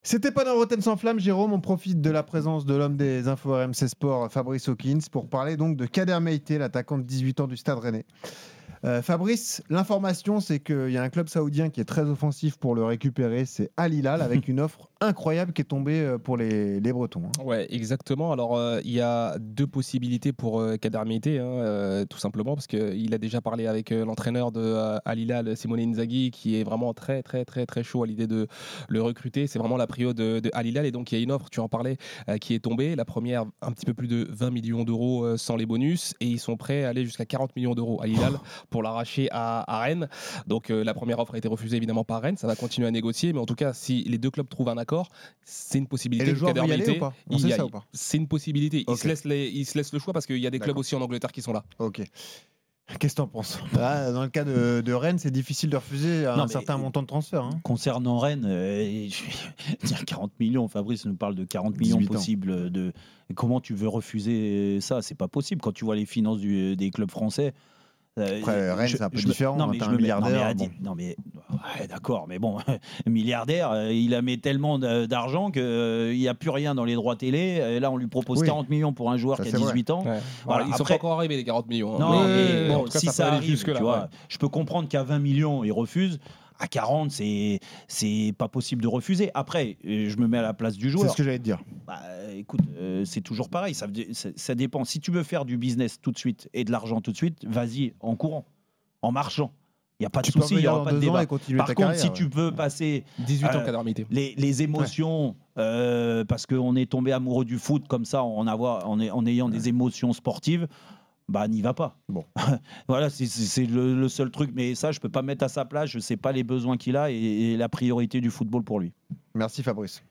C'était pas dans Rotten sans flamme, Jérôme. On profite de la présence de l'homme des infos RMC Sport, Fabrice Hawkins, pour parler donc de Kader Meïté, l'attaquant de 18 ans du Stade Rennais. Fabrice, l'information, c'est qu'il y a un club saoudien qui est très offensif pour le récupérer, c'est Al Hilal, avec une offre incroyable qui est tombée pour les Bretons. Ouais, exactement. Alors, il y a deux possibilités pour Kader Meïté, tout simplement, parce qu'il a déjà parlé avec l'entraîneur de Al Hilal, Simone Inzaghi, qui est vraiment très, très, très, très chaud à l'idée de le recruter. C'est vraiment la prio de Al Hilal. Et donc, il y a une offre, tu en parlais, qui est tombée. La première, un petit peu plus de 20 millions d'euros sans les bonus. Et ils sont prêts à aller jusqu'à 40 millions d'euros à Al Hilal pour l'arracher à Rennes. Donc, la première offre a été refusée évidemment par Rennes. Ça va continuer à négocier. Mais en tout cas, si les deux clubs trouvent un accord, c'est une possibilité. Et le joueur veut y aller ou pas ? On sait ça ou pas ? C'est une possibilité. Okay. Il se laisse le choix parce qu'il y a des clubs aussi en Angleterre qui sont là. Ok. Qu'est-ce que t'en penses ? Dans le cas de Rennes, c'est difficile de refuser un certain montant de transfert. Concernant Rennes, 40 millions, Fabrice nous parle de 40 millions possibles. Comment tu veux refuser ça ? C'est pas possible. Quand tu vois les finances des clubs français. Après, Rennes, c'est un peu différent. Non, mais je me milliardaire. D'accord, mais bon, milliardaire, il a mis tellement d'argent qu'il n'y a plus rien dans les droits télé. Et là, on lui propose 40 millions pour un joueur qui a 18 ans. Ouais. Voilà, ils sont pas encore arrivés, les 40 millions. Non, mais bon, si ça arrive, tu vois, je peux comprendre qu'à 20 millions, ils refusent. À 40, c'est pas possible de refuser. Après, je me mets à la place du joueur. C'est ce que j'allais te dire. Écoute, c'est toujours pareil. Ça dépend. Si tu veux faire du business tout de suite et de l'argent tout de suite, vas-y en courant, en marchant. Il n'y a pas de souci, il n'y aura pas de débat. Par contre, si tu veux passer 18 ans les émotions, parce qu'on est tombé amoureux du foot comme ça, en ayant des émotions sportives, n'y va pas. Bon. Voilà, c'est le seul truc. Mais ça, je peux pas mettre à sa place. Je sais pas les besoins qu'il a et la priorité du football pour lui. Merci Fabrice.